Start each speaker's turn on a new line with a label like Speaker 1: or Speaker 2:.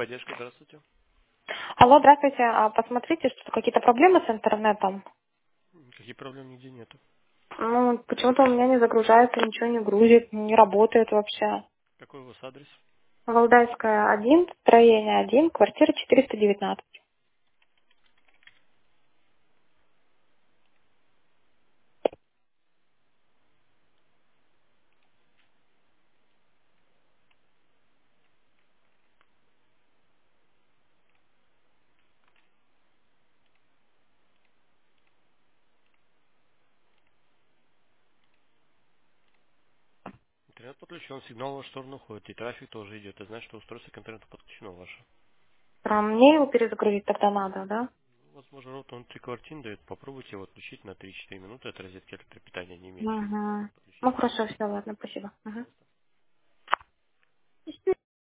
Speaker 1: Техподдержка, здравствуйте.
Speaker 2: Алло, здравствуйте. Посмотрите, что какие-то проблемы с интернетом.
Speaker 1: Какие проблемы нигде нету?
Speaker 2: Ну, почему-то у меня не загружается, ничего не грузит, не работает вообще.
Speaker 1: Какой у вас адрес?
Speaker 2: Валдайская, 1, строение 1, квартира 419.
Speaker 1: Интернет подключен, сигнал в вашу сторону уходит, и трафик тоже идет. Это значит, что устройство к интернету подключено ваше.
Speaker 2: Мне его перезагрузить тогда надо, да?
Speaker 1: Возможно, вот он 3 квартиры дает. Попробуйте его отключить на 3-4 минуты от розетки электропитания, не меньше.
Speaker 2: Угу.
Speaker 1: Подключить
Speaker 2: Ну,
Speaker 1: снова.
Speaker 2: хорошо, все, ладно, спасибо. Мгм.
Speaker 1: Пожалуйста.